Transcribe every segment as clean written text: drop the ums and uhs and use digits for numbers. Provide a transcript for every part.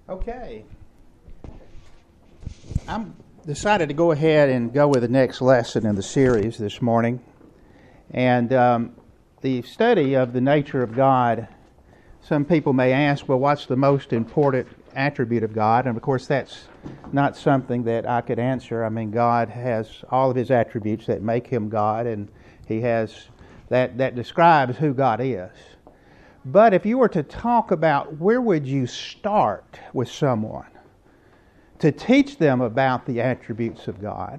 Okay. I'm decided to go ahead and go with the next lesson in the series this morning. And the study of the nature of God, some people may ask, well, what's the most important attribute of God? And of course, that's not something that I could answer. I mean, God has all of His attributes that make Him God, and He has that describes who God is. But if you were to talk about where would you start with someone to teach them about the attributes of God,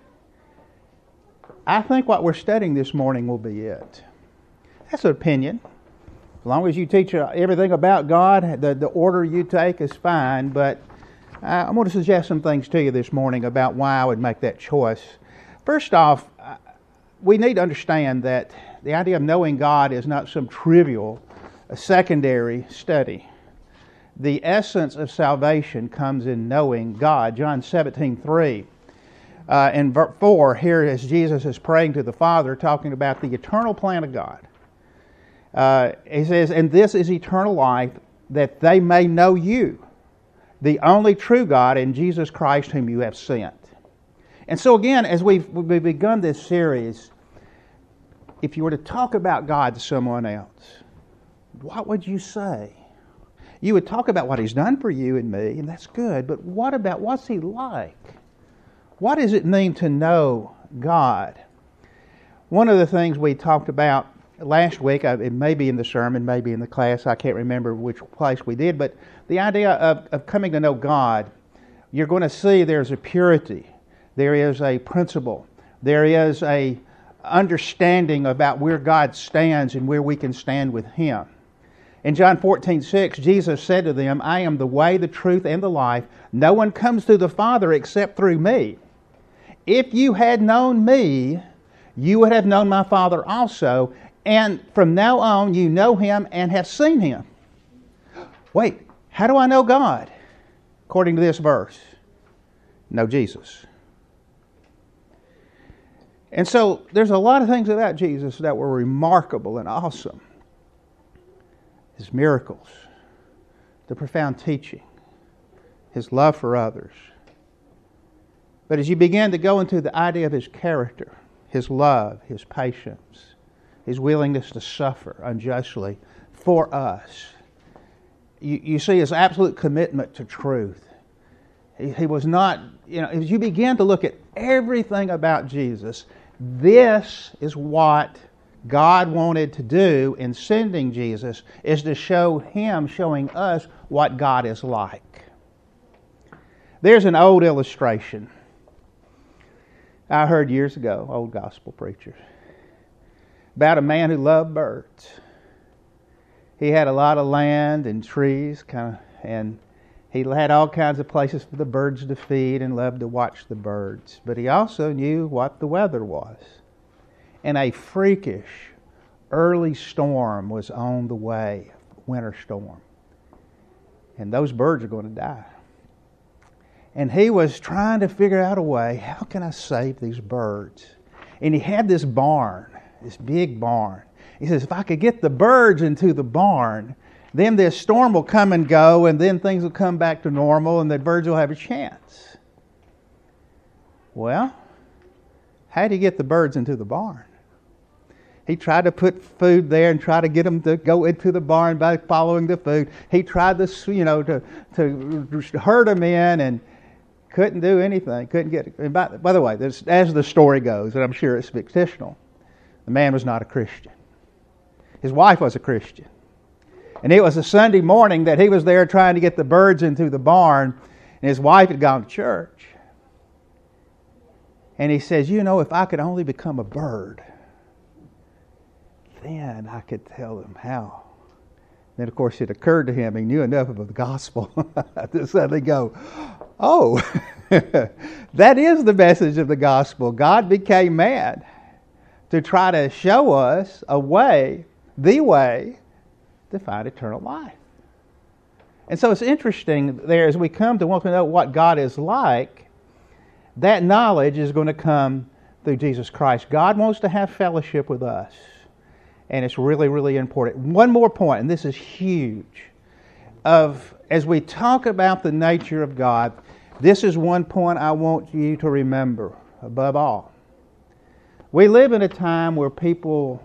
I think what we're studying this morning will be it. That's an opinion. As long as you teach everything about God, the order you take is fine, but I'm going to suggest some things to you this morning about why I would make that choice. First off, we need to understand that the idea of knowing God is not some trivial, a secondary study. The essence of salvation comes in knowing God. John 17:3 and verse 4, here as Jesus is praying to the Father, talking about the eternal plan of God. He says, "And this is eternal life, that they may know you, the only true God, and Jesus Christ whom you have sent." And so again, as we've begun this series, if you were to talk about God to someone else, what would you say? You would talk about what He's done for you and me, and that's good, but what about what's He like? What does it mean to know God? One of the things we talked about last week, it may be in the sermon, maybe in the class, I can't remember which place we did, but the idea of coming to know God, you're going to see there's a purity, there is a principle, there is a understanding about where God stands and where we can stand with Him. In John 14:6, Jesus said to them, "I am the way, the truth, and the life. No one comes to the Father except through me. If you had known me, you would have known my Father also, and from now on you know Him and have seen Him." Wait, how do I know God? According to this verse, know Jesus. And so there's a lot of things about Jesus that were remarkable and awesome. His miracles, the profound teaching, His love for others. But as you begin to go into the idea of His character, His love, His patience, His willingness to suffer unjustly for us, you see His absolute commitment to truth. He was not, as you begin to look at everything about Jesus, this is what God wanted to do in sending Jesus, is to show Him, showing us what God is like. There's an old illustration I heard years ago, old gospel preachers, about a man who loved birds. He had a lot of land and trees, and he had all kinds of places for the birds to feed and loved to watch the birds. But he also knew what the weather was. And a freakish early storm was on the way, winter storm. And those birds are going to die. And he was trying to figure out a way, how can I save these birds? And he had this barn, this big barn. He says, if I could get the birds into the barn, then this storm will come and go, and then things will come back to normal, and the birds will have a chance. Well, how did he get the birds into the barn? He tried to put food there and try to get them to go into the barn by following the food. He tried to herd them in and couldn't do anything. Couldn't get. And by the way, as the story goes, and I'm sure it's fictional, the man was not a Christian. His wife was a Christian. And it was a Sunday morning that he was there trying to get the birds into the barn, and his wife had gone to church. And he says, if I could only become a bird, then I could tell them how. Then, of course, it occurred to him, he knew enough of the gospel to suddenly go, oh, that is the message of the gospel. God became man to try to show us a way, the way, to find eternal life. And so it's interesting there as we come to want to know what God is like, that knowledge is going to come through Jesus Christ. God wants to have fellowship with us. And it's really, really important. One more point, and this is huge. as we talk about the nature of God, this is one point I want you to remember above all. We live in a time where people,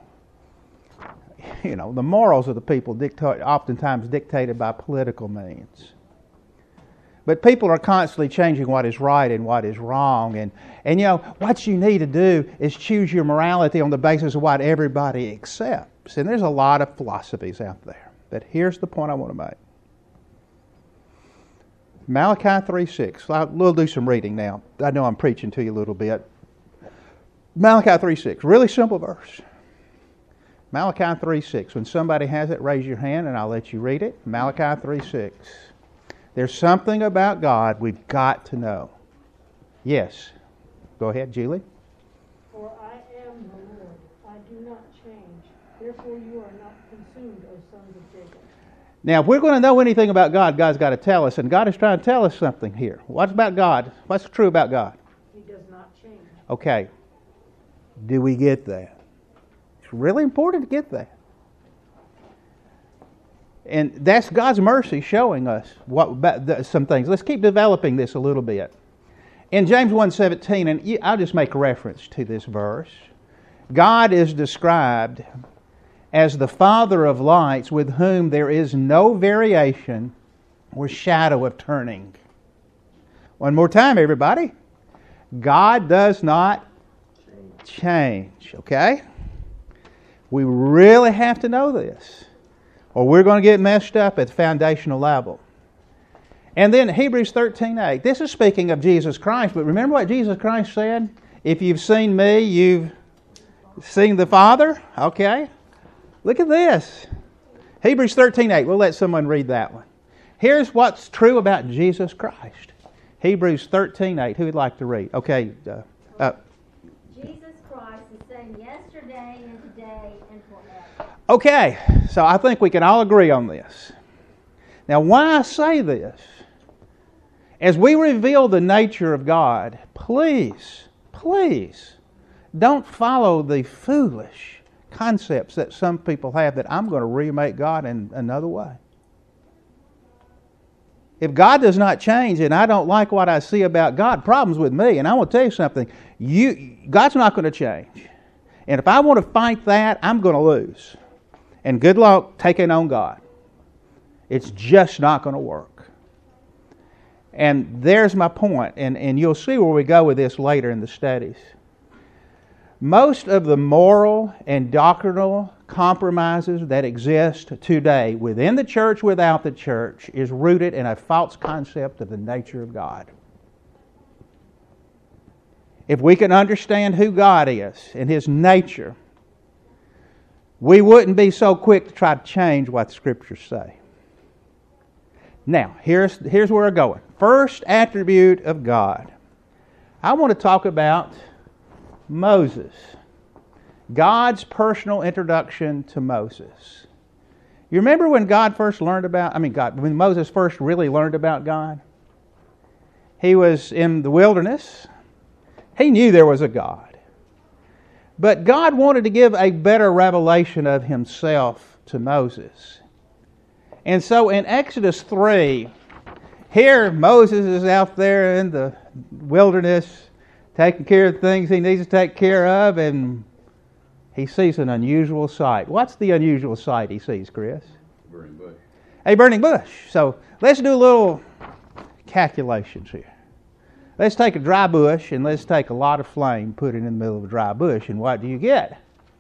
the morals of the people oftentimes dictated by political means. But people are constantly changing what is right and what is wrong. And what you need to do is choose your morality on the basis of what everybody accepts. And there's a lot of philosophies out there. But here's the point I want to make. Malachi 3:6. We'll do some reading now. I know I'm preaching to you a little bit. Malachi 3:6. Really simple verse. Malachi 3:6. When somebody has it, raise your hand and I'll let you read it. Malachi 3:6. There's something about God we've got to know. Yes. Go ahead, Julie. For I am the Lord. I do not change. Therefore you are not consumed, O sons of Jacob. Now, if we're going to know anything about God, God's got to tell us. And God is trying to tell us something here. What's about God? What's true about God? He does not change. Okay. Do we get that? It's really important to get that. And that's God's mercy showing us some things. Let's keep developing this a little bit. In James 1:17, and I'll just make reference to this verse, God is described as the Father of lights, with whom there is no variation or shadow of turning. One more time, everybody. God does not change. Okay? We really have to know this, or we're going to get messed up at the foundational level. And then Hebrews 13:8. This is speaking of Jesus Christ, but remember what Jesus Christ said? If you've seen me, you've seen the Father. Okay? Look at this. Hebrews 13:8. We'll let someone read that one. Here's what's true about Jesus Christ. Hebrews 13:8. Who would like to read? Okay. Jesus Christ is the same yesterday and today and forever. Okay. So I think we can all agree on this. Now, why I say this, as we reveal the nature of God, please don't follow the foolish concepts that some people have that I'm going to remake God in another way. If God does not change and I don't like what I see about God, problems with me. And I want to tell you something. God's not going to change. And if I want to fight that, I'm going to lose. And good luck taking on God. It's just not going to work. And there's my point. And you'll see where we go with this later in the studies. Most of the moral and doctrinal compromises that exist today within the church, without the church, is rooted in a false concept of the nature of God. If we can understand who God is and His nature, we wouldn't be so quick to try to change what the Scriptures say. Now, here's where we're going. First attribute of God. I want to talk about Moses. God's personal introduction to Moses. You remember when when Moses first really learned about God? He was in the wilderness. He knew there was a God. But God wanted to give a better revelation of Himself to Moses. And so in Exodus 3, here Moses is out there in the wilderness taking care of things he needs to take care of, and he sees an unusual sight. What's the unusual sight he sees, Chris? Burning bush. A burning bush. So let's do a little calculations here. Let's take a dry bush and let's take a lot of flame, put it in the middle of a dry bush, and what do you get?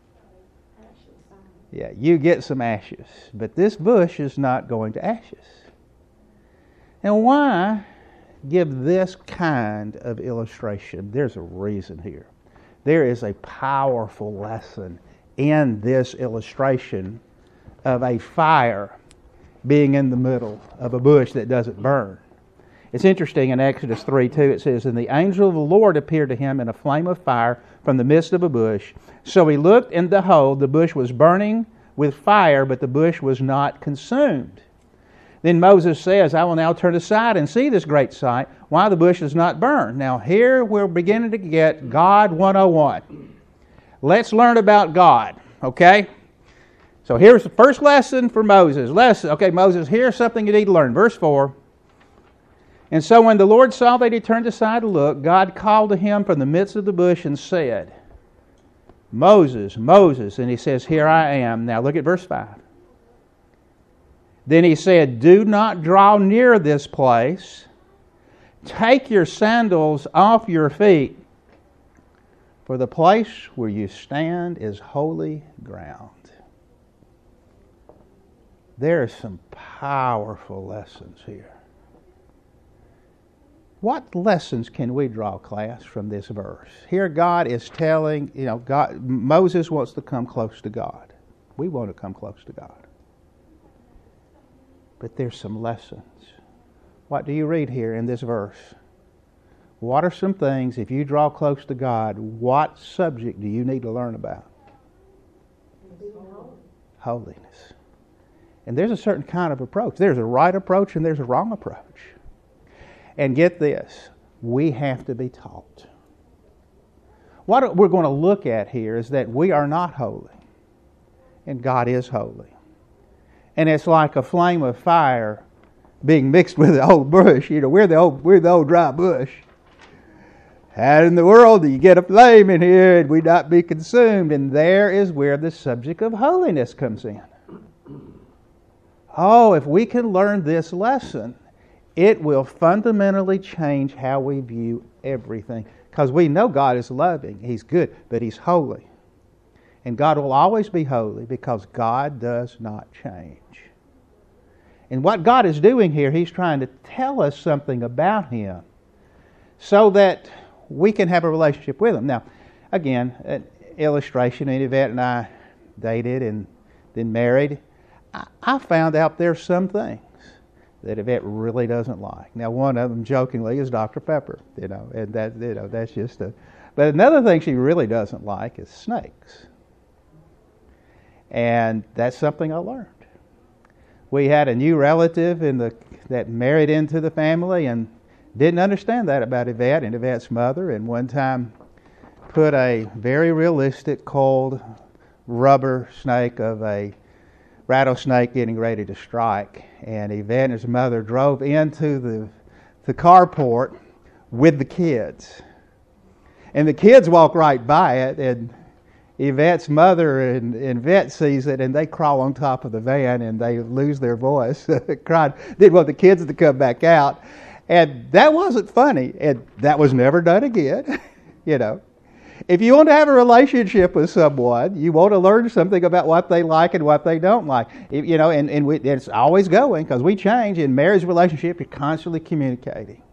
Yeah, you get some ashes. But this bush is not going to ashes. And why give this kind of illustration? There's a reason here. There is a powerful lesson in this illustration of a fire being in the middle of a bush that doesn't burn. It's interesting, in Exodus 3:2 it says, "And the angel of the Lord appeared to him in a flame of fire from the midst of a bush. So he looked, and behold, the bush was burning with fire, but the bush was not consumed. Then Moses says, I will now turn aside and see this great sight, why the bush is not burned." Now here we're beginning to get God 101. Let's learn about God, okay? So here's the first lesson for Moses. Okay, Moses, here's something you need to learn. Verse 4. And so when the Lord saw that he turned aside to look, God called to him from the midst of the bush and said, Moses, Moses. And he says, Here I am. Now look at verse 5. Then he said, Do not draw near this place. Take your sandals off your feet, for the place where you stand is holy ground. There are some powerful lessons here. What lessons can we draw, class, from this verse? Here God is telling, Moses wants to come close to God. We want to come close to God. But there's some lessons. What do you read here in this verse? What are some things, if you draw close to God, what subject do you need to learn about? Holiness. And there's a certain kind of approach. There's a right approach and there's a wrong approach. And get this, we have to be taught. What we're going to look at here is that we are not holy, and God is holy. And it's like a flame of fire being mixed with the old bush. We're the old dry bush. How in the world do you get a flame in here and we not be consumed? And there is where the subject of holiness comes in. Oh, if we can learn this lesson, it will fundamentally change how we view everything. Because we know God is loving, He's good, but He's holy. And God will always be holy because God does not change. And what God is doing here, He's trying to tell us something about Him so that we can have a relationship with Him. Now, again, an illustration, Yvette and I dated and then married. I found out there's some things that Yvette really doesn't like. Now, one of them, jokingly, is Dr. Pepper, and that's just a... But another thing she really doesn't like is snakes. And that's something I learned. We had a new relative that married into the family and didn't understand that about Yvette and Yvette's mother, and one time put a very realistic cold rubber snake of a rattlesnake getting ready to strike. And Yvette and his mother drove into the carport with the kids. And the kids walk right by it, and Yvette's mother and Yvette sees it, and they crawl on top of the van, and they lose their voice. Cried, didn't want the kids to come back out. And that wasn't funny, and that was never done again. If you want to have a relationship with someone, you want to learn something about what they like and what they don't like. It's always going, because we change. In marriage relationship, you're constantly communicating.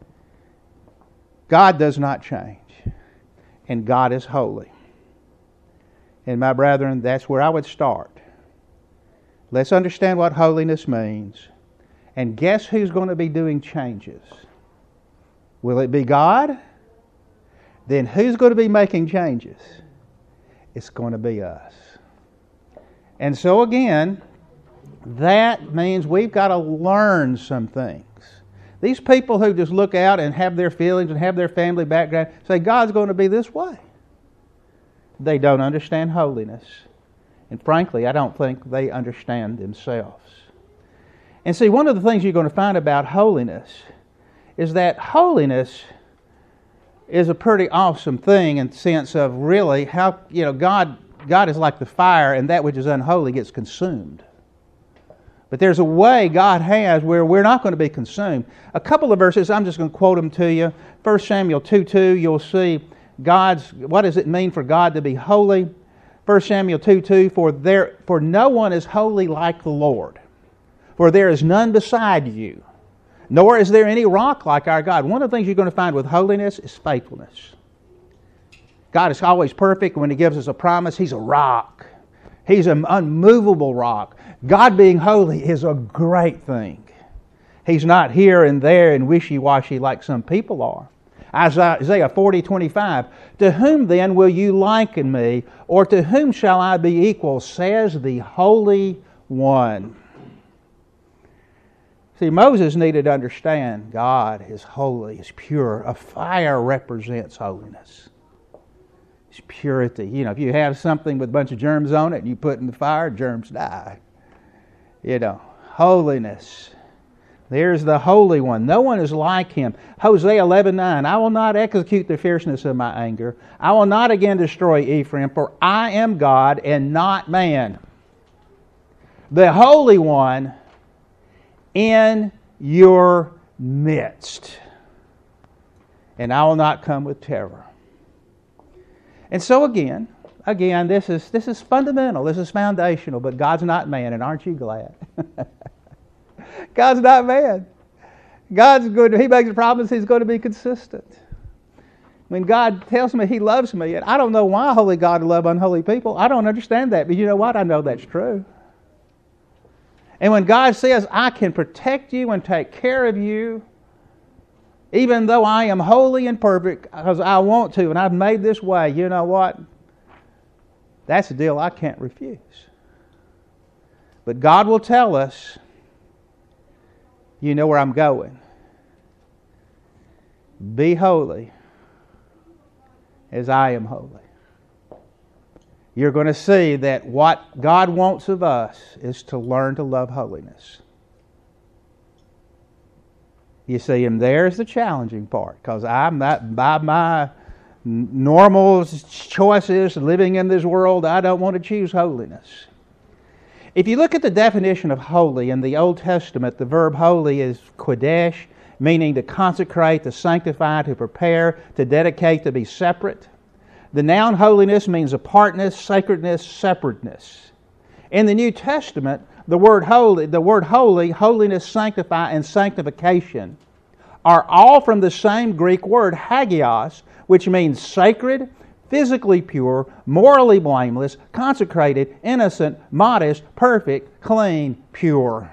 God does not change, and God is holy. And my brethren, that's where I would start. Let's understand what holiness means. And guess who's going to be doing changes? Will it be God? Then who's going to be making changes? It's going to be us. And so again, that means we've got to learn some things. These people who just look out and have their feelings and have their family background say God's going to be this way. They don't understand holiness. And frankly, I don't think they understand themselves. And see, one of the things you're going to find about holiness is that holiness is a pretty awesome thing in the sense of really how, God is like the fire, and that which is unholy gets consumed. But there's a way God has where we're not going to be consumed. A couple of verses, I'm just going to quote them to you. 1 Samuel 2:2, you'll see what does it mean for God to be holy? 1 Samuel 2:2, for no one is holy like the Lord, for there is none beside you, nor is there any rock like our God. One of the things you're going to find with holiness is faithfulness. God is always perfect. When He gives us a promise, He's a rock. He's an unmovable rock. God being holy is a great thing. He's not here and there and wishy-washy like some people are. Isaiah 40:25, to whom then will you liken me, or to whom shall I be equal, says the Holy One. See, Moses needed to understand God is holy, is pure. A fire represents holiness. It's purity. You know, if you have something with a bunch of germs on it and you put it in the fire, germs die. You know, holiness. There's the Holy One. No one is like Him. Hosea 11:9. I will not execute the fierceness of my anger. I will not again destroy Ephraim, for I am God and not man. The Holy One in your midst. And I will not come with terror. And so again, this is fundamental. This is foundational. But God's not man, and aren't you glad? God's not man. God's good. He makes a promise He's going to be consistent. When God tells me He loves me, and I don't know why holy God would love unholy people. I don't understand that. But you know what? I know that's true. And when God says, I can protect you and take care of you, even though I am holy and perfect, because I want to, and I've made this way, you know what? That's a deal I can't refuse. But God will tell us, you know where I'm going. Be holy as I am holy. You're going to see that what God wants of us is to learn to love holiness. You see, and there's the challenging part, because I'm not, by my normal choices living in this world, I don't want to choose holiness. If you look at the definition of holy in the Old Testament, the verb holy is kodesh, meaning to consecrate, to sanctify, to prepare, to dedicate, to be separate. The noun holiness means apartness, sacredness, separateness. In the New Testament, the word holy, holiness, sanctify, and sanctification are all from the same Greek word, hagios, which means sacred, physically pure, morally blameless, consecrated, innocent, modest, perfect, clean, pure.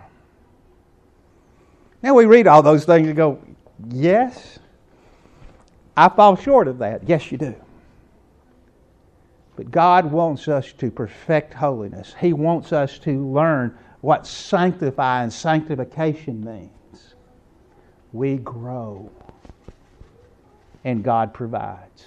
Now we read all those things and go, yes, I fall short of that. Yes, you do. But God wants us to perfect holiness. He wants us to learn what sanctify and sanctification means. We grow, and God provides.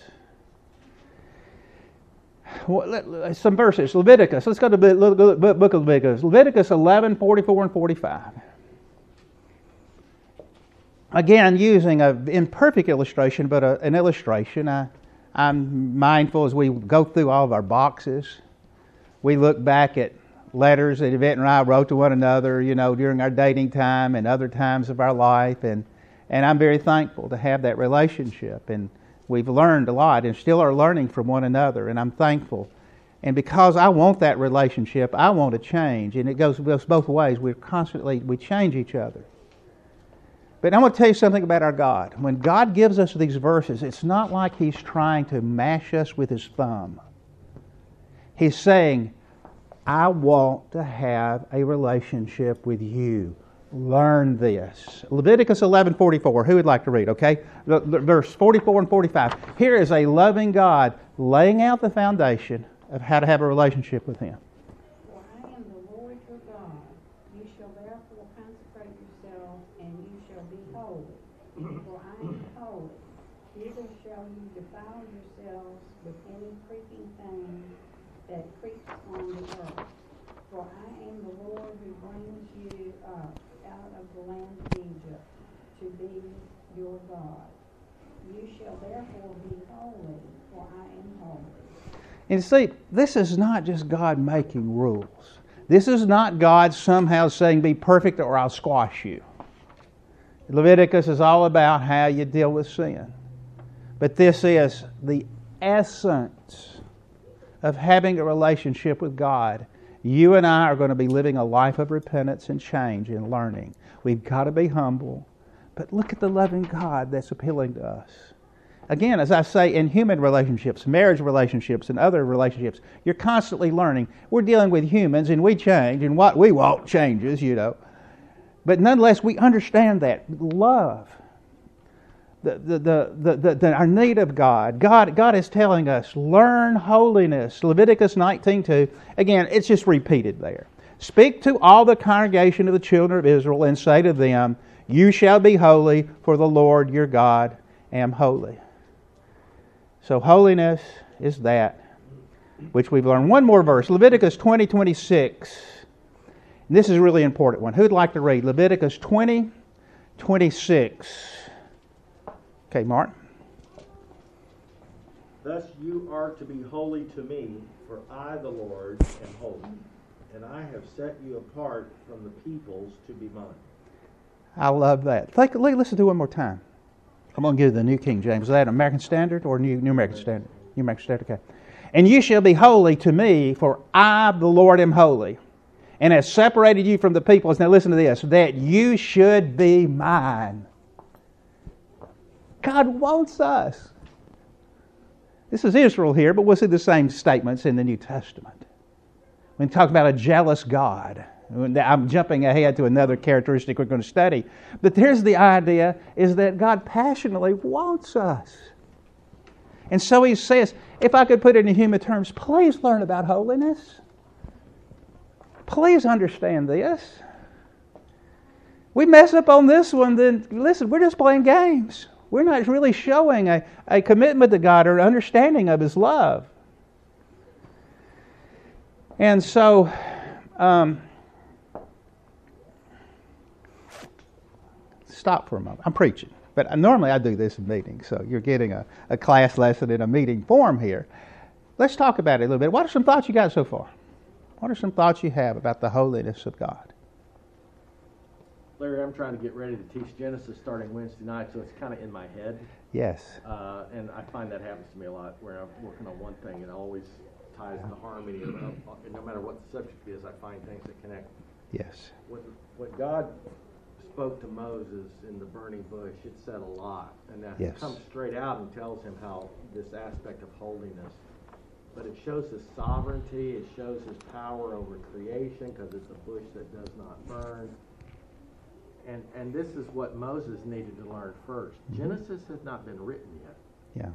Some verses. Leviticus. Let's go to the book of Leviticus. Leviticus 11:44 and 45. Again, using an imperfect illustration, but an illustration. I'm mindful as we go through all of our boxes. We look back at letters that Yvette and I wrote to one another, during our dating time and other times of our life. And I'm very thankful to have that relationship. And we've learned a lot and still are learning from one another. And I'm thankful. And because I want that relationship, I want to change. And it goes both ways. We change each other. But I'm going to tell you something about our God. When God gives us these verses, it's not like He's trying to mash us with His thumb. He's saying, I want to have a relationship with you. Learn this. Leviticus 11:44. Who would like to read, okay? Verse 44 and 45. Here is a loving God laying out the foundation of how to have a relationship with Him. For I am the Lord your God. You shall therefore consecrate yourselves, and you shall be holy. For I am holy. Neither shall you defile yourselves with any creeping thing that creeps on the earth. For I am the Lord who brings you up out of the land of Egypt to be your God. You shall therefore be holy, for I am holy. And see, this is not just God making rules. This is not God somehow saying, be perfect or I'll squash you. Leviticus is all about how you deal with sin. But this is the essence of having a relationship with God. You and I are going to be living a life of repentance and change and learning. We've got to be humble. But look at the loving God that's appealing to us. Again, as I say, in human relationships, marriage relationships, and other relationships, you're constantly learning. We're dealing with humans, and we change, and what we want changes, But nonetheless, we understand that. Love. Our need of God. God is telling us, learn holiness. Leviticus 19:2. Again, it's just repeated there. Speak to all the congregation of the children of Israel and say to them, you shall be holy, for the Lord your God am holy. So holiness is that which we've learned. One more verse, Leviticus 20:26. This is a really important one. Who'd like to read Leviticus 20:26? Okay, Mark. Thus you are to be holy to me, for I, the Lord, am holy, and I have set you apart from the peoples to be mine. I love that. Listen to it one more time. I'm going to give the New King James. Is that American Standard or New American Standard? New American Standard, okay. And you shall be holy to me, for I, the Lord, am holy, and have separated you from the peoples. Now listen to this, that you should be mine. God wants us. This is Israel here, but we'll see the same statements in the New Testament. When we talk about a jealous God, I'm jumping ahead to another characteristic we're going to study. But here's the idea, is that God passionately wants us. And so He says, if I could put it in human terms, please learn about holiness. Please understand this. We mess up on this one, then listen, we're just playing games. We're not really showing a commitment to God or understanding of His love. And so, stop for a moment. I'm preaching. But normally I do this in meetings, so you're getting a class lesson in a meeting form here. Let's talk about it a little bit. What are some thoughts you got so far? What are some thoughts you have about the holiness of God? Larry, I'm trying to get ready to teach Genesis starting Wednesday night, so it's kind of in my head. Yes. And I find that happens to me a lot, where I'm working on one thing and it always ties to harmony. And no matter what the subject is, I find things that connect. Yes. What God spoke to Moses in the burning bush, it said a lot. And that Yes. comes straight out and tells him how this aspect of holiness. But it shows His sovereignty, it shows His power over creation, because it's a bush that does not burn. And this is what Moses needed to learn first. Mm-hmm. Genesis has not been written yet. Yeah.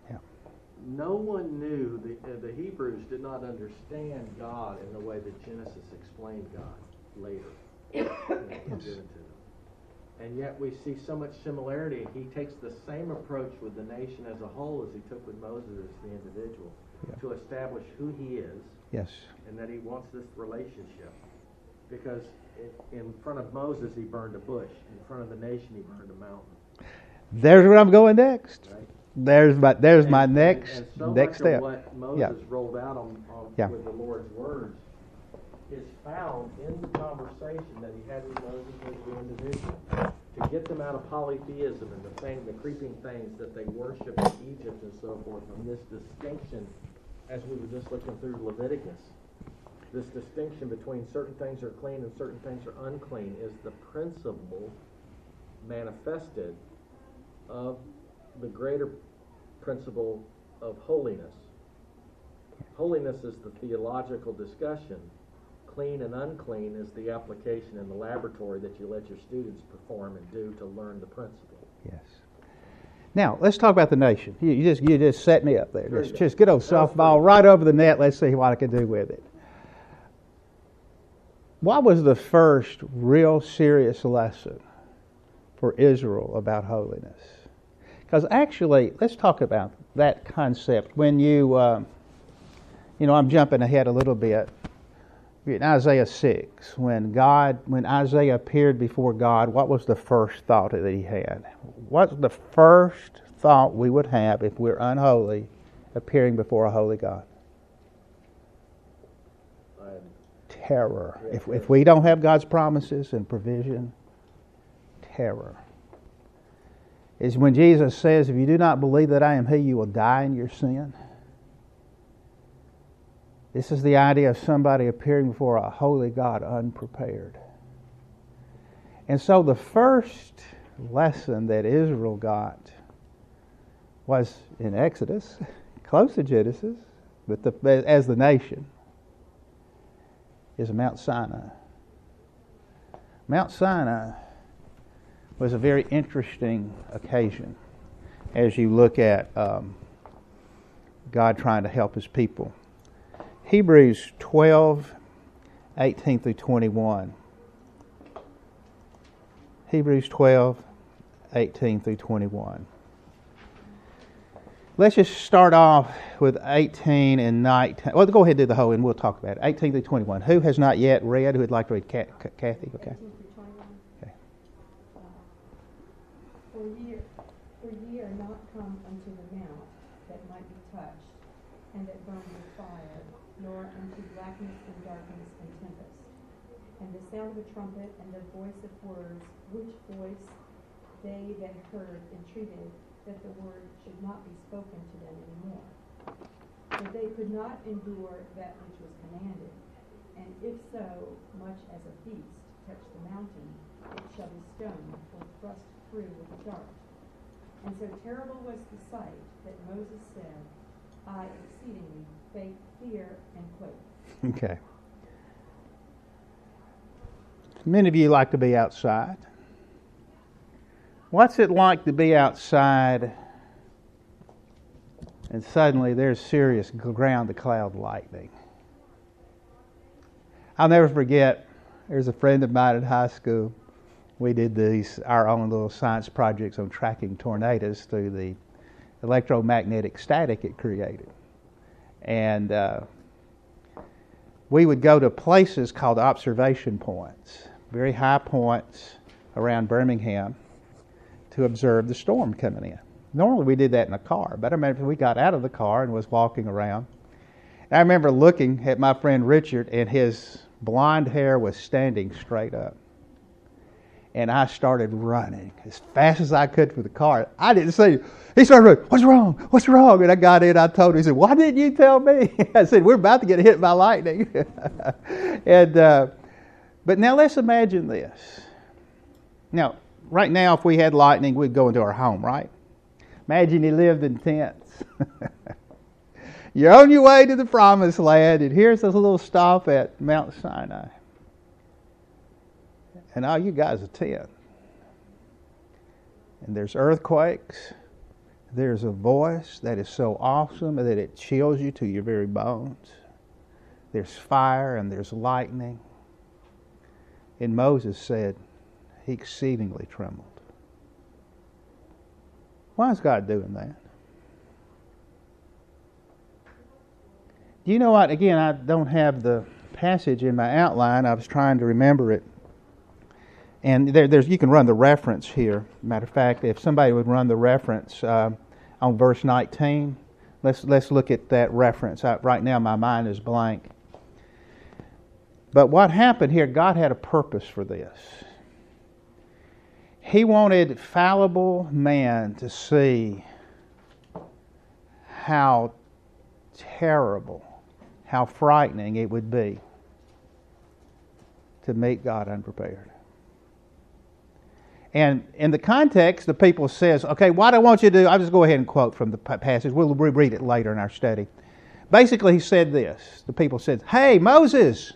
No one knew, the Hebrews did not understand God in the way that Genesis explained God later. It was given to them. And yet we see so much similarity. He takes the same approach with the nation as a whole as He took with Moses as the individual, to establish who He is, Yes. and that He wants this relationship. Because in front of Moses, He burned a bush. In front of the nation, He burned a mountain. There's where I'm going next. Right? There's my next and so next much step. of what Moses rolled out on Yeah. with the Lord's words is found in the conversation that He had with Moses as the individual, to get them out of polytheism and the creeping things that they worship in Egypt and so forth, and this distinction, as we were just looking through Leviticus, this distinction between certain things are clean and certain things are unclean is the principle manifested of the greater principle of holiness. Holiness is the theological discussion. Clean and unclean is the application in the laboratory that you let your students perform and do to learn the principle. Yes. Now let's talk about the nation. You just set me up there. Just get old softball right over the net. Let's see what I can do with it. What was the first real serious lesson for Israel about holiness? Because actually, let's talk about that concept. When I'm jumping ahead a little bit. In Isaiah 6, when Isaiah appeared before God, what was the first thought that he had? What's the first thought we would have if we're unholy, appearing before a holy God? Terror. If we don't have God's promises and provision, terror. Is when Jesus says, if you do not believe that I am He, you will die in your sin. This is the idea of somebody appearing before a holy God unprepared. And so the first lesson that Israel got was in Exodus, close to Genesis, but as the nation, is Mount Sinai. Mount Sinai was a very interesting occasion as you look at God trying to help His people. Hebrews 12, 18 through 21. Hebrews 12, 18 through 21. Let's just start off with 18 and 19. Well, go ahead and do the whole, and we'll talk about it. 18 through 21. Who has not yet read? Who would like to read? Kathy? Okay. 18 through 21. Okay. For ye are not come unto the mount that might be touched, and that burned with fire, nor unto blackness and darkness and tempest, and the sound of a trumpet and the voice of words, which voice they that heard entreated that the word should not be spoken to them any more. For they could not endure that which was commanded, and if so much as a beast touch the mountain, it shall be stoned or thrust through with a dart. And so terrible was the sight that Moses said, I exceedingly fear and quake. Okay. Many of you like to be outside. What's it like to be outside and suddenly there's serious ground-to-cloud lightning? I'll never forget, there's a friend of mine in high school. We did our own little science projects on tracking tornadoes through the electromagnetic static it created. And we would go to places called observation points, very high points around Birmingham, to observe the storm coming in. Normally we did that in a car, but I remember we got out of the car and was walking around. And I remember looking at my friend Richard, and his blonde hair was standing straight up. And I started running as fast as I could for the car. I didn't see him. He started running, what's wrong? What's wrong? And I got in, I told him, he said, why didn't you tell me? I said, we're about to get hit by lightning. But now let's imagine this. Now, right now, if we had lightning, we'd go into our home, right? Imagine you lived in tents. You're on your way to the promised land, and here's this little stop at Mount Sinai. And all you guys are tent. And there's earthquakes. There's a voice that is so awesome that it chills you to your very bones. There's fire and there's lightning. And Moses said, he exceedingly trembled. Why is God doing that? Do you know what? Again, I don't have the passage in my outline. I was trying to remember it. And there's you can run the reference here. Matter of fact, if somebody would run the reference on verse 19, let's look at that reference. Right now my mind is blank. But what happened here, God had a purpose for this. He wanted fallible man to see how terrible, how frightening it would be to meet God unprepared. And in the context, the people says, okay, what I want you to do, I'll just go ahead and quote from the passage. We'll reread it later in our study. Basically, he said this. The people said, hey, Moses,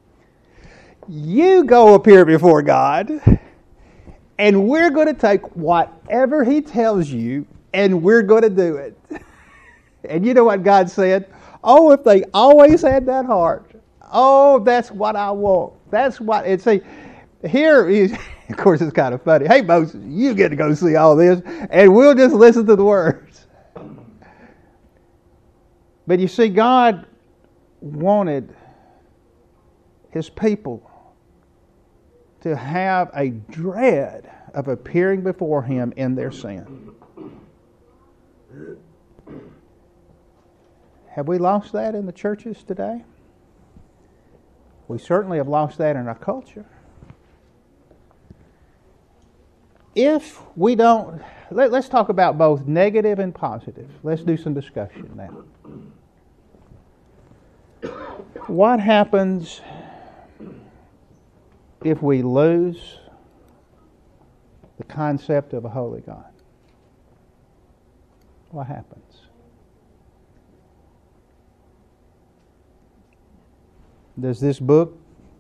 you go up here before God, and we're going to take whatever he tells you, and we're going to do it. And you know what God said? Oh, if they always had that heart. Oh, that's what I want. That's what, and see, here is, of course, it's kind of funny. Hey, Moses, you get to go see all this, and we'll just listen to the words. But you see, God wanted his people to have a dread of appearing before him in their sin. Have we lost that in the churches today? We certainly have lost that in our culture. If we don't, let's talk about both negative and positive. Let's do some discussion now. What happens if we lose the concept of a holy God? What happens? Does this book,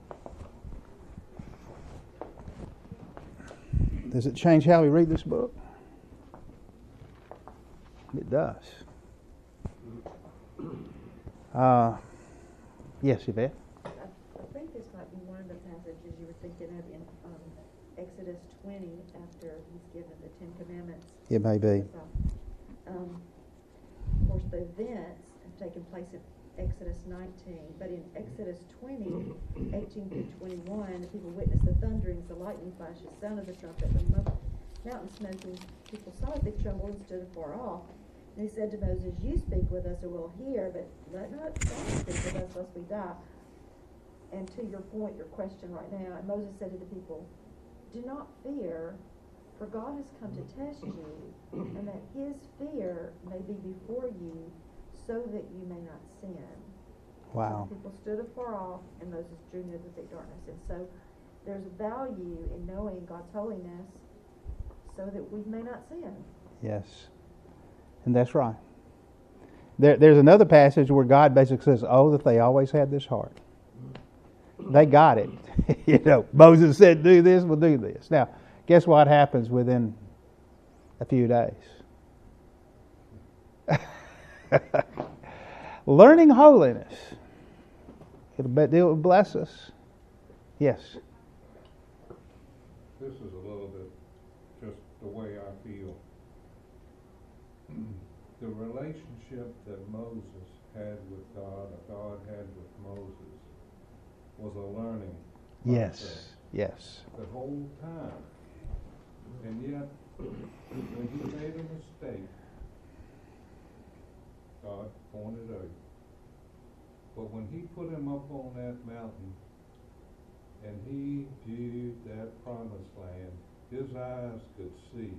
does it change how we read this book? It does. Yes, Yvette? I think this might be one of the passages you were thinking of in Exodus 20 after he's given the Ten Commandments. It may be. course, the events have taken place in Exodus 19, but in Exodus 20, 18 through 21, the people witnessed the thunderings, the lightning flashes, sound of the trumpet, the mountain smoking. People saw it, they trembled and stood afar off. And he said to Moses, "You speak with us, or we'll hear, but let not God speak with us, lest we die." And to your point, your question right now, and Moses said to the people, "Do not fear, for God has come to test you, and that his fear may be before you, so that you may not sin." Wow. So people stood afar off, and Moses drew near the thick darkness. And so there's value in knowing God's holiness so that we may not sin. Yes. And that's right. There's another passage where God basically says, "Oh, that they always had this heart." They got it. Moses said, "Do this, we'll do this." Now, guess what happens within a few days? Learning holiness. It'll bless us. Yes. This is a little bit just the way I feel. The relationship that Moses had with God, or God had with Moses, was a learning process. Yes. The whole time. And yet, when he made a mistake, God pointed out. But when he put him up on that mountain and he viewed that promised land, his eyes could see.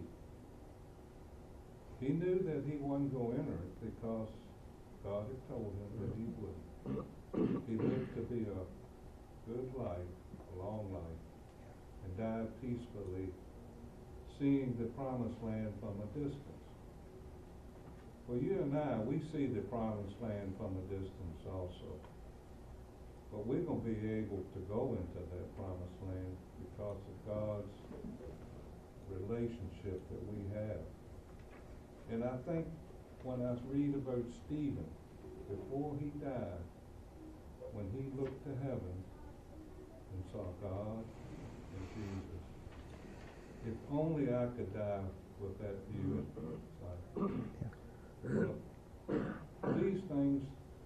He knew that he wasn't going to enter it because God had told him that he wouldn't. He lived to be a good life, a long life, and died peacefully, seeing the promised land from a distance. Well, you and I, we see the promised land from a distance also. But we're going to be able to go into that promised land because of God's relationship that we have. And I think when I read about Stephen, before he died, when he looked to heaven and saw God and Jesus, if only I could die with that view in sight. Well, these things,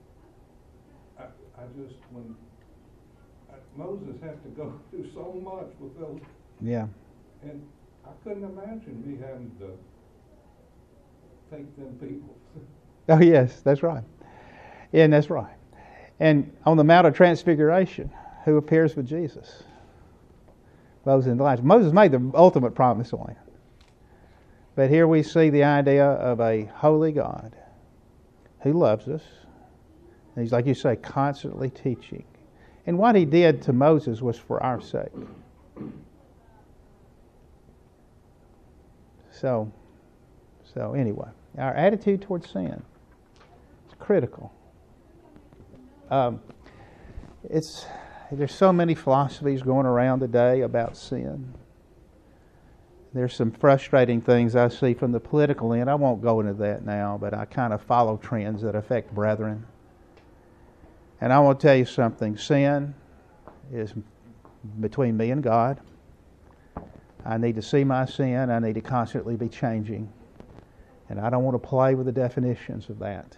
Moses had to go through so much with those. Yeah. And I couldn't imagine me having to take them people. Oh, yes, that's right. Yeah, that's right. And on the Mount of Transfiguration, who appears with Jesus? Moses and Elijah. Moses made the ultimate promised land. But here we see the idea of a holy God who loves us. And he's, like you say, constantly teaching. And what he did to Moses was for our sake. So anyway, our attitude towards sin is critical. There's so many philosophies going around today about sin. There's some frustrating things I see from the political end. I won't go into that now, but I kind of follow trends that affect brethren. And I want to tell you something. Sin is between me and God. I need to see my sin. I need to constantly be changing. And I don't want to play with the definitions of that.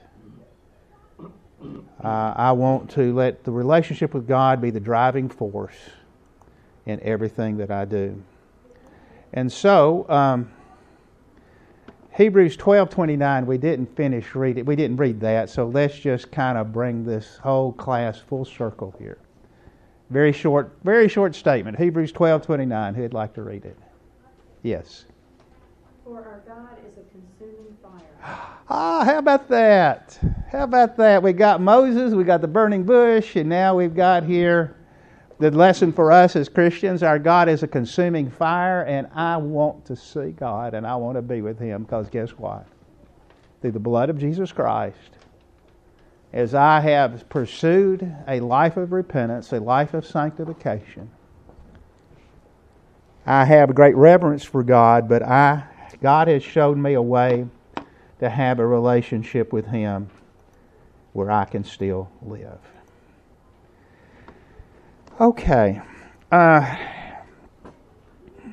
I want to let the relationship with God be the driving force in everything that I do. And so, Hebrews 12:29, we didn't finish reading. We didn't read that, so let's just kind of bring this whole class full circle here. Very short statement. Hebrews 12:29. Who'd like to read it? Yes. For our God is a consuming fire. How about that? How about that? We got Moses, we got the burning bush, and now we've got here the lesson for us as Christians. Our God is a consuming fire, and I want to see God, and I want to be with Him, because guess what? Through the blood of Jesus Christ, as I have pursued a life of repentance, a life of sanctification, I have great reverence for God, but God has showed me a way to have a relationship with Him where I can still live. Okay.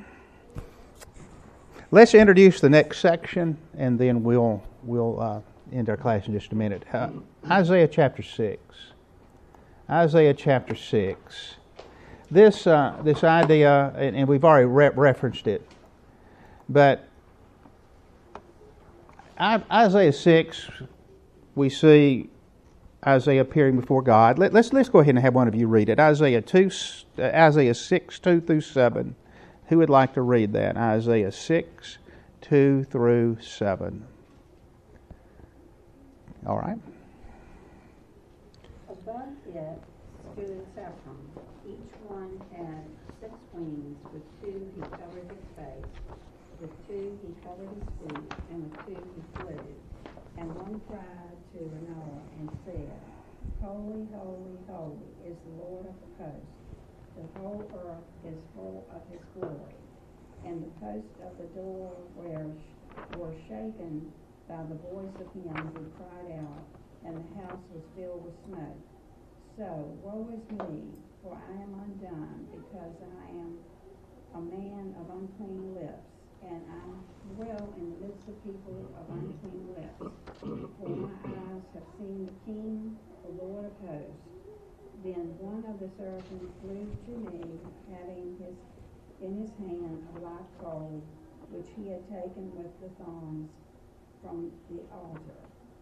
Let's introduce the next section, and then we'll into our class in just a minute. Isaiah chapter 6. Isaiah chapter 6. This idea, and we've already referenced it, but Isaiah 6, we see Isaiah appearing before God. Let's go ahead and have one of you read it. Isaiah 6, 2 through 7. Who would like to read that? Isaiah 6, 2 through 7. All right. Above it stood a seraphim. Each one had 6 wings. With 2 he covered his face, with 2 he covered his feet, and with 2 he flew. And one cried to another and said, Holy, holy, holy is the Lord of the hosts. The whole earth is full of his glory. And the posts of the door were shaken by the voice of him who cried out, and the house was filled with smoke. So, woe is me, for I am undone, because I am a man of unclean lips, and I dwell in the midst of people of unclean lips. For my eyes have seen the King, the Lord of hosts. Then one of the seraphim flew to me, having in his hand a live coal, which he had taken with the thorns from the altar.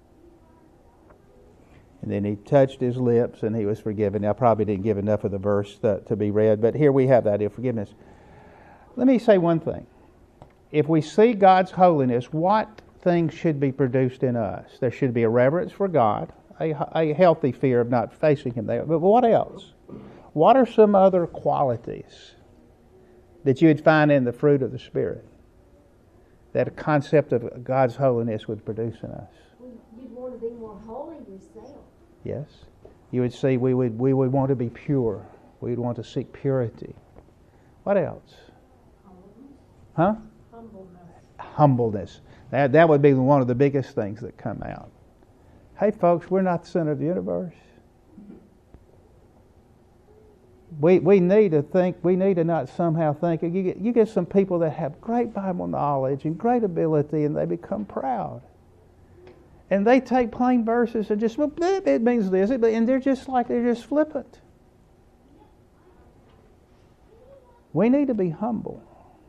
And then he touched his lips and he was forgiven. Now, I probably didn't give enough of the verse to be read, but here we have the idea of forgiveness. Let me say one thing. If we see God's holiness, what things should be produced in us? There should be a reverence for God, a healthy fear of not facing Him there. But what else? What are some other qualities that you would find in the fruit of the Spirit that a concept of God's holiness would produce in us? You'd want to be more holy yourself. Yes. You would see we would want to be pure. We'd want to seek purity. What else? Huh? Humbleness. That would be one of the biggest things that come out. Hey folks, we're not the center of the universe. We need to think, we need to not somehow think. You get some people that have great Bible knowledge and great ability and they become proud. And they take plain verses and just, well, it means this, and they're just flippant. We need to be humble.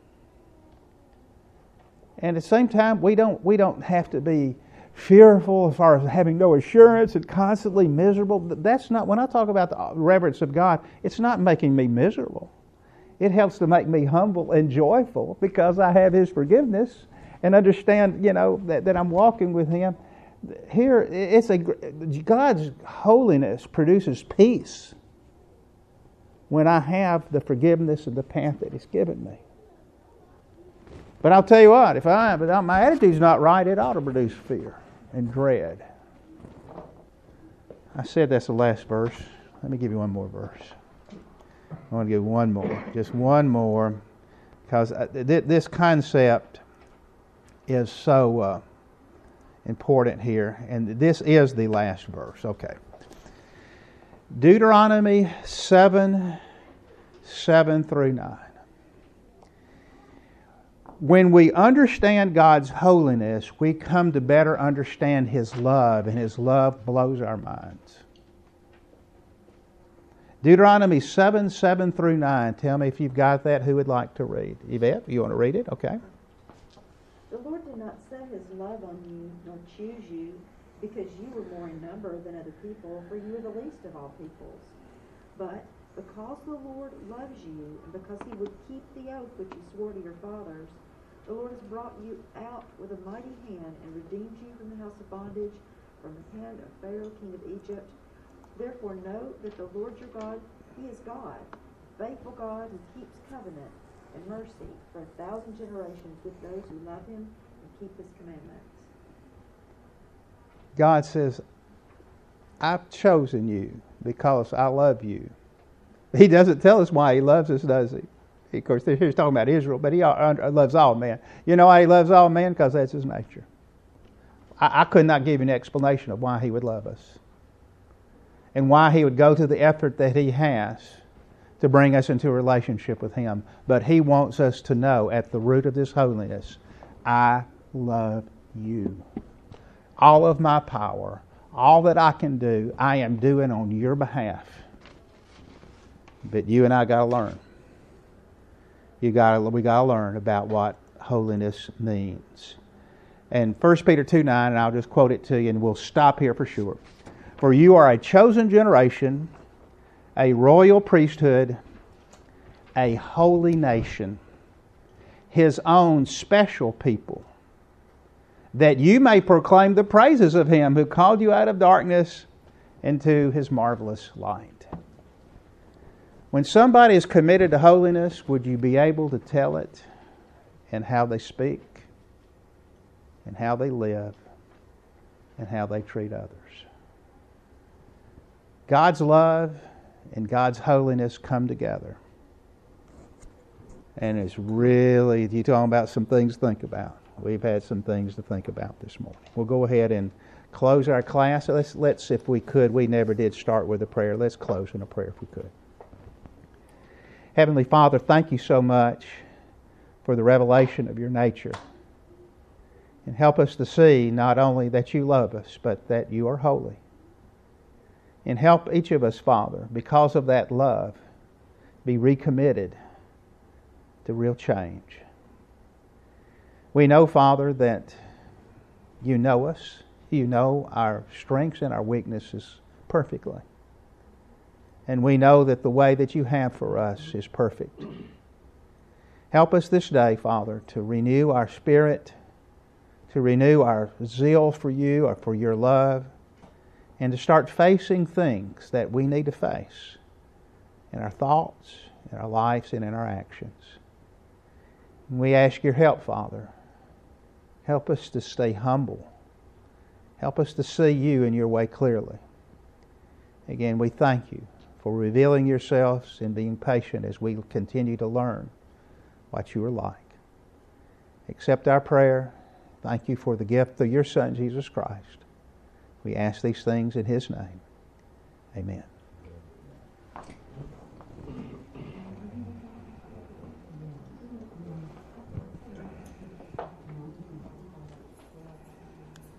And at the same time, we don't have to be fearful as far as having no assurance and constantly miserable. That's not, when I talk about the reverence of God, it's not making me miserable. It helps to make me humble and joyful because I have His forgiveness and understand, that I'm walking with Him. Here, God's holiness produces peace when I have the forgiveness and the path that He's given me. But I'll tell you what, if my attitude's not right, it ought to produce fear and dread. I said that's the last verse. Let me give you one more verse. I want to give one more, just one more, because this concept is so important here, and this is the last verse. Okay. Deuteronomy 7 through 9. When we understand God's holiness, we come to better understand His love, and His love blows our minds. Deuteronomy 7 through 9. Tell me if you've got that. Who would like to read? Yvette, you want to read it? Okay. The Lord did not set His love on you, nor choose you, because you were more in number than other people, for you were the least of all peoples. But because the Lord loves you, and because He would keep the oath which He swore to your fathers, the Lord has brought you out with a mighty hand and redeemed you from the house of bondage, from the hand of Pharaoh, king of Egypt. Therefore know that the Lord your God, He is God, faithful God who keeps covenant and mercy for 1,000 generations with those who love Him and keep His commandments. God says, I've chosen you because I love you. He doesn't tell us why He loves us, does He? Of course, he's talking about Israel, but He loves all men. You know why He loves all men? Because that's His nature. I could not give you an explanation of why He would love us and why He would go to the effort that He has to bring us into a relationship with Him. But He wants us to know at the root of this holiness, I love you. all of my power, all that I can do, I am doing on your behalf. But you and I got to learn. We got to learn about what holiness means. And 1 Peter 2:9, and I'll just quote it to you, and we'll stop here for sure. For you are a chosen generation, a royal priesthood, a holy nation, His own special people, that you may proclaim the praises of Him who called you out of darkness into His marvelous light. When somebody is committed to holiness, would you be able to tell it in how they speak, and how they live, and how they treat others? God's love and God's holiness come together. And it's really, you're talking about some things to think about. We've had some things to think about this morning. We'll go ahead and close our class. Let's, if we could, we never did start with a prayer. Let's close in a prayer if we could. Heavenly Father, thank you so much for the revelation of your nature. And help us to see not only that you love us, but that you are holy. And help each of us, Father, because of that love, be recommitted to real change. We know, Father, that you know us. You know our strengths and our weaknesses perfectly. And we know that the way that you have for us is perfect. Help us this day, Father, to renew our spirit, to renew our zeal for you or for your love, and to start facing things that we need to face in our thoughts, in our lives, and in our actions. And we ask your help, Father. Help us to stay humble. Help us to see you in your way clearly. Again, we thank you for revealing yourselves and being patient as we continue to learn what you are like. Accept our prayer. Thank you for the gift of your Son, Jesus Christ. We ask these things in His name. Amen.